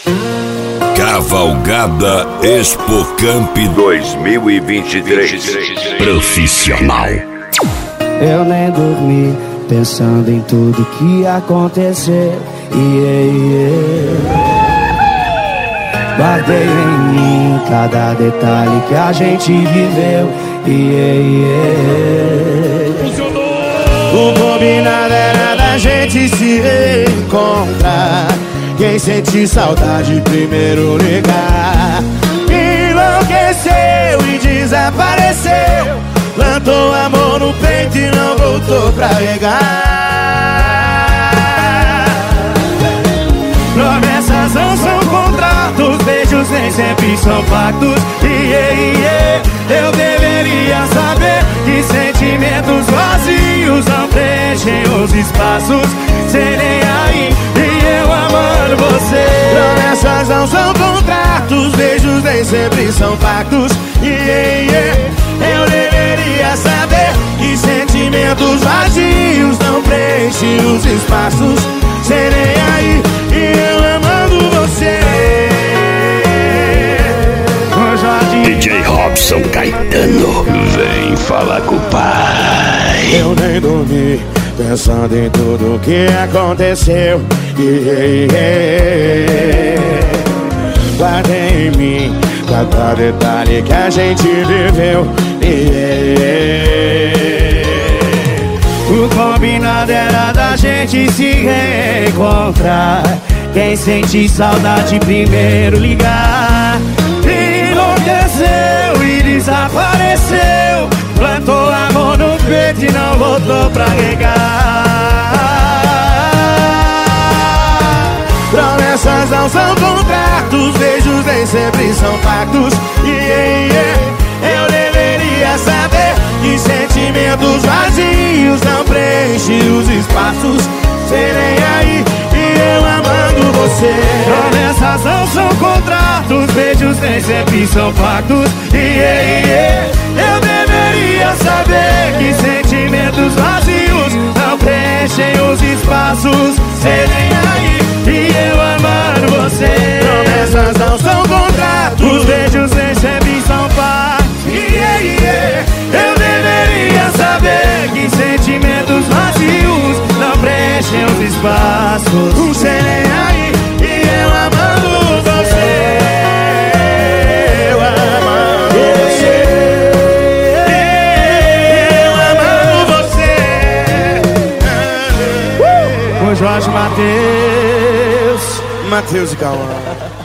Cavalgada Expocamp 2023. Profissional. Eu nem dormi pensando em tudo que aconteceu. Guardei em mim cada detalhe que a gente viveu. O combinado era da gente se reencontrar. Quem sente saudade primeiro ligar. Enlouqueceu e desapareceu. Plantou amor no peito e não voltou pra regar. Promessas não são contratos, beijos nem sempre são pactos. Eu deveria saber que sentimentos vazios não preenchem os espaços. Serei aí e eu amando você. Promessas não são contratos, beijos nem sempre são pactos. Eu deveria saber que sentimentos vazios não preenchem os espaços. Serei aí e eu amando você. DJ Robson Caetano, vem falar com o pai. Eu nem dormi pensando em tudo que aconteceu. Guardei em mim cada detalhe que a gente viveu. O combinado era da gente se reencontrar. Quem sente saudade primeiro ligar. Enlouqueceu e desapareceu. Plantou amor no peito e não voltou pra regar. Promessas não são contratos, beijos nem sempre são pactos. Eu deveria saber que sentimentos vazios não preenchem os espaços. Serei aí e eu amando você. Promessas não são contratos, beijos nem sempre são pactos. Eu deveria saber que sentimentos vazios não preenchem os espaços. Serei aí e eu amando você. Promessas não são contratos, beijos nem sempre são pactos. Eu deveria saber que sentimentos vazios não preenchem os espaços. Serei aí e eu amando você. Eu amando você. Eu amando você. Com Jorge Mateus e Cauã.